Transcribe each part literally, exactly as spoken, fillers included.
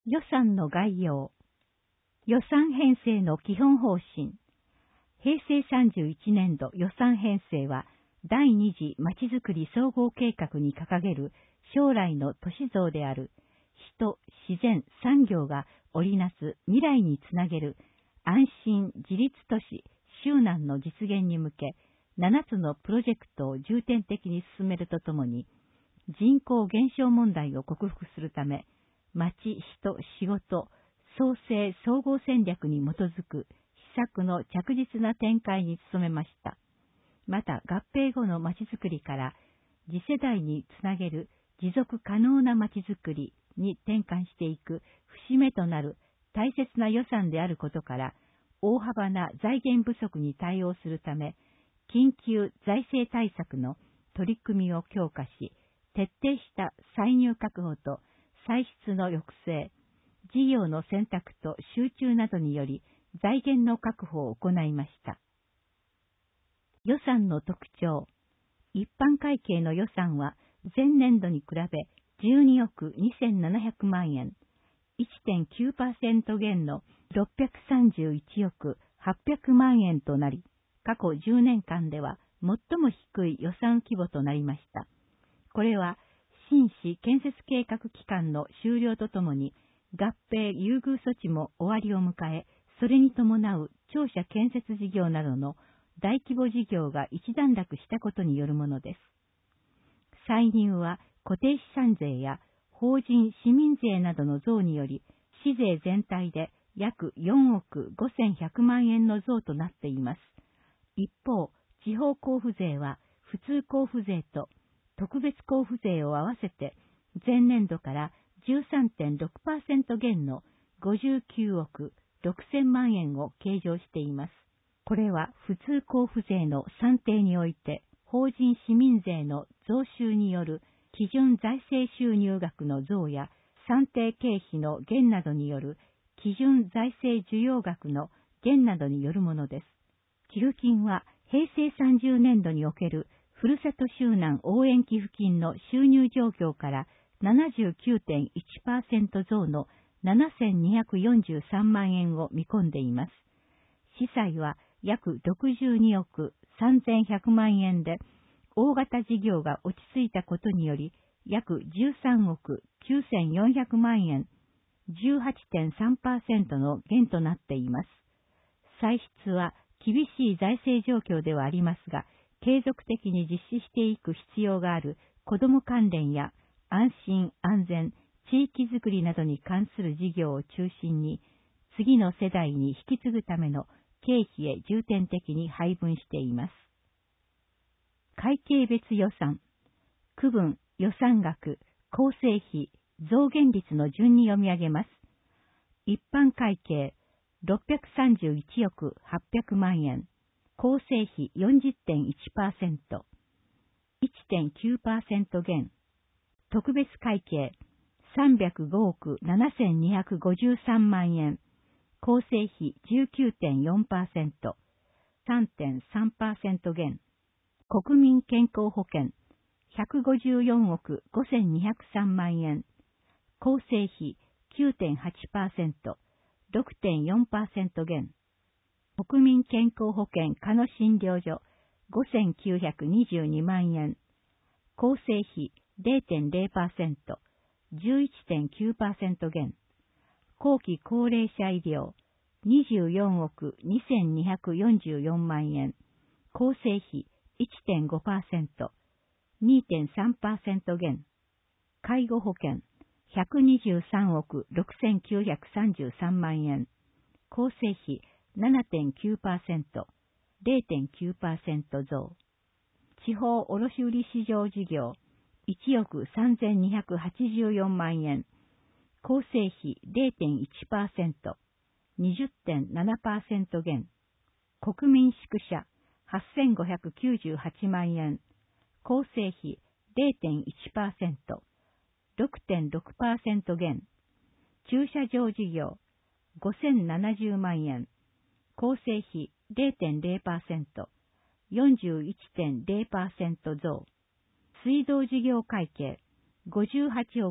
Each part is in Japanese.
予算の概要。予算編成の基本方針。へいせいさんじゅういちねんど予算編成は、第二次まちづくり総合計画に掲げる将来の都市像である人、自然、産業が織りなす未来につなげる安心自立都市周南の実現に向け、ななつのプロジェクトを重点的に進めるとともに、人口減少問題を克服するため、町、人、仕事、創生総合戦略に基づく施策の着実な展開に努めました。また合併後の町づくりから次世代につなげる持続可能な町づくりに転換していく節目となる大切な予算であることから、大幅な財源不足に対応するため、緊急財政対策の取り組みを強化し、徹底した歳入確保と歳出の抑制、事業の選択と集中などにより財源の確保を行いました。予算の特徴。一般会計の予算は前年度に比べじゅうにおくにせんななひゃくまんえん、いってんきゅうパーセント 減のろっぴゃくさんじゅういちおくはっぴゃくまんえんとなり、過去じゅうねんかんでは最も低い予算規模となりました。これは新市建設計画期間の終了とともに、合併優遇措置も終わりを迎え、それに伴う庁舎建設事業などの大規模事業が一段落したことによるものです。歳入は固定資産税や法人市民税などの増により、市税全体で約よんおくごせんひゃくまんえんの増となっています。一方、地方交付税は普通交付税と特別交付税を合わせて前年度から じゅうさんてんろくパーセント 減のごじゅうきゅうおくろくせんまんえんを計上しています。これは普通交付税の算定において法人市民税の増収による基準財政収入額の増や算定経費の減などによる基準財政需要額の減などによるものです。寄付金はへいせいさんじゅうねんどにおけるふるさと周南応援寄付金の収入状況から ななじゅうきゅうてんいちパーセント 増のななせんにひゃくよんじゅうさんまんえんを見込んでいます。司債は約ろくじゅうにおくさんぜんひゃくまんえんで、大型事業が落ち着いたことにより約じゅうさんおくきゅうせんよんひゃくまんえん、じゅうはちてんさんパーセント の減となっています。歳出は厳しい財政状況ではありますが、継続的に実施していく必要がある子ども関連や安心安全、地域づくりなどに関する事業を中心に、次の世代に引き継ぐための経費へ重点的に配分しています。会計別予算、区分、予算額、構成費、増減率の順に読み上げます。一般会計、ろっぴゃくさんじゅういちおくはっぴゃくまんえん、構成費 よんじゅってんいちパーセント、いってんきゅうパーセント 減。特別会計、さんびゃくごおくななせんにひゃくごじゅうさんまんえん、構成費 じゅうきゅうてんよんパーセント、さんてんさんパーセント 減。国民健康保険、ひゃくごじゅうよんおくごせんにひゃくさんまんえん、構成費 きゅうてんはちパーセント、ろくてんよんパーセント 減。国民健康保険加野診療所ごせんきゅうひゃくにじゅうにまんえん、構成費 れいてんれいパーセント、じゅういちてんきゅうパーセント 減。後期高齢者医療にじゅうよんおくにせんにひゃくよんじゅうよんまんえん、構成費 いってんごパーセント、にてんさんパーセント 減。介護保険ひゃくにじゅうさんおくろくせんきゅうひゃくさんじゅうさんまんえん、構成費 ななてんきゅうパーセント、れいてんきゅうパーセント 増。地方卸売市場事業いちおくさんぜんにひゃくはちじゅうよんまんえん、構成費 れいてんいちパーセント、にじゅってんななパーセント 減。国民宿舎はっせんごひゃくきゅうじゅうはちまんえん、構成費 れいてんいちパーセント、ろくてんろくパーセント 減。駐車場事業ごせんななじゅうまんえん、構成費 れいてんれいパーセント、よんじゅういちてんれいパーセント 増。水道事業会計ごじゅうはちおく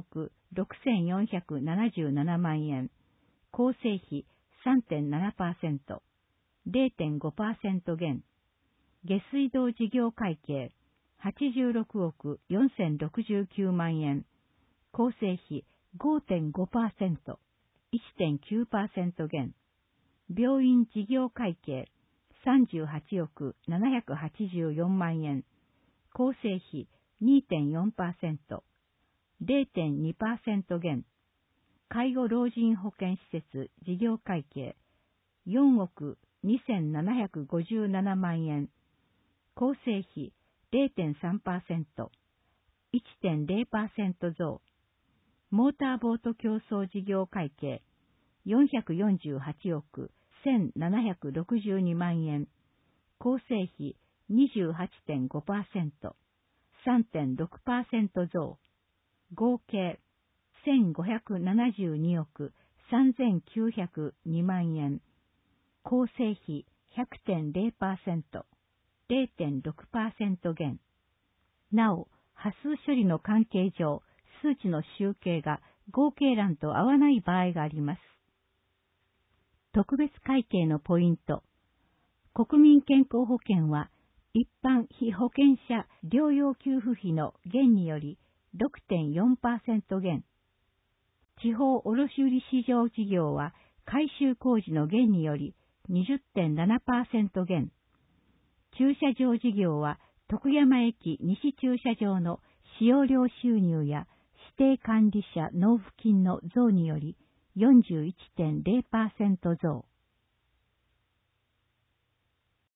ろくせんよんひゃくななじゅうななまんえん、構成費 さんてんななパーセント、れいてんごパーセント 減。下水道事業会計はちじゅうろくおくよんせんろくじゅうきゅうまんえん、構成費 ごてんごパーセント、いってんきゅうパーセント 減。病院事業会計さんじゅうはちおくななひゃくはちじゅうよんまんえん、構成費 にてんよんパーセント、れいてんにパーセント 減。介護老人保健施設事業会計よんおくにせんななひゃくごじゅうななまんえん、構成費 れいてんさんパーセント、いってんれいパーセント 増。モーターボート競争事業会計よんひゃくよんじゅうはちおくせんななひゃくろくじゅうにまんえん、構成費 にじゅうはちてんごパーセント、さんてんろくパーセント 増。合計せんごひゃくななじゅうにおくさんぜんきゅうひゃくにまんえん、構成費 ひゃくてんれいパーセント、れいてんろくパーセント 減。なお、波数処理の関係上、数値の集計が合計欄と合わない場合があります。特別会計のポイント。国民健康保険は、一般被保険者療養給付費の減により ろくてんよんパーセント 減。地方卸売市場事業は、改修工事の減により にじゅってんななパーセント 減。駐車場事業は、徳山駅西駐車場の使用料収入や指定管理者納付金の増により よんじゅういってんれいパーセント 増。